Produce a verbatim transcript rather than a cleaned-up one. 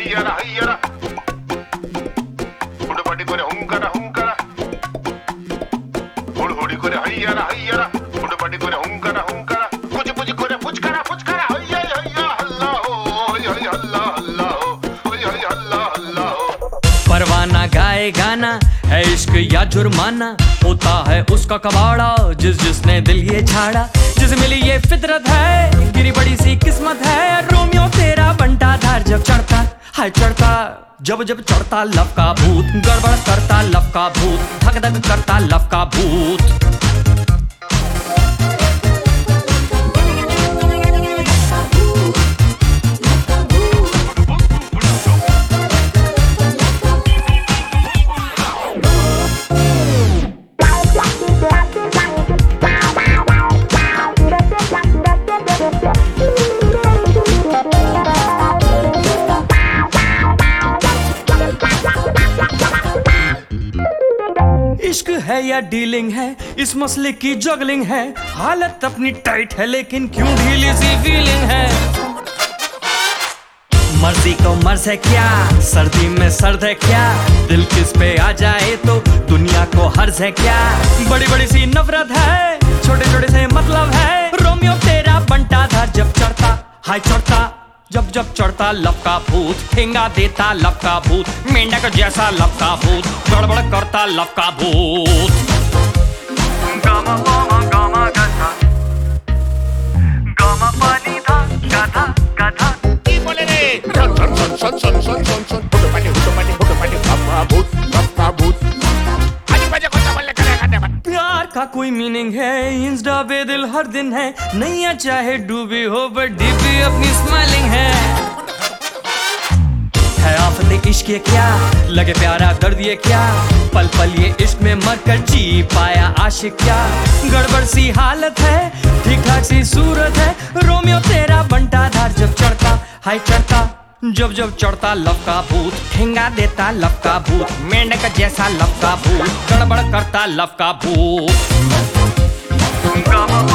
हय्यरा हय्यरा हुडपाटी करे हुंकरा हुंकरा हुड़ हुड़ी करे हय्यरा हय्यरा हुडपाटी करे हुंकरा हुंकरा पुज पुज करे पुचकरा पुचकरा हय्या हय्या अल्लाह हो हय्या अल्लाह अल्लाह हो हय्या अल्लाह अल्लाह हो। परवाना गाए गाना है इश्क या जुर्माना, होता है उसका कबाड़ा जिस जिसने दिल ये छाड़ा। जिसे मिली ये फितरत है, गिरी बड़ी सी किस्मत है। रोमियो तेरा बंटा धार जब चढ़ता, हाय चढ़ता जब जब चढ़ता लव का भूत। गड़बड़ करता लव का भूत, धक धक करता लव का भूत। इश्क है या डीलिंग है, इस मसले की जगलिंग है। हालत अपनी टाइट है लेकिन क्यों ढीली सी फीलिंग है। मर्जी को मर्ज है क्या, सर्दी में सर्द है क्या। दिल किस पे आ जाए तो दुनिया को हर्ज है क्या। बड़ी बड़ी सी नफरत है, छोटे छोटे से मतलब है। रोमियो तेरा बंटा धार जब चढ़ता, हाय चढ़ता जब जब चढ़ता लव का भूत। ठेंगा देता लव का भूत, मेंढक जैसा लव का भूत। गड़बड़ करता लव का भूत। गामा पामा गामा गधा, गामा पानी धा गधा गधा। की बोले रे सन सन सन सन सन सन सन हुडपाटी हुडपाटी हुडपाटी गप्पा भूत गप्पा भूत। आज बजे कोता बोले करे खाने में। प्यार का कोई मीनिंग है, इंस्टा पे दिल हर दिन है। नैया चाहे डूबी हो बट डीपी अपनी स्माइलिंग है। है आफते इश्क ये क्या, लगे प्यारा दर्द ये क्या। पल पल ये इश्क में मर कर जी पाया आशिक क्या। गड़बड़ सी हालत है, ठीक ठाक सी सूरत है। रोमियो तेरा बंटा धार जब चढ़ता, हाय चढ़ता जब जब चढ़ता लव का भूत। ठेंगा देता लव का भूत, मेंढक जैसा लव का भूत। गड़बड़ करता लव का भूत।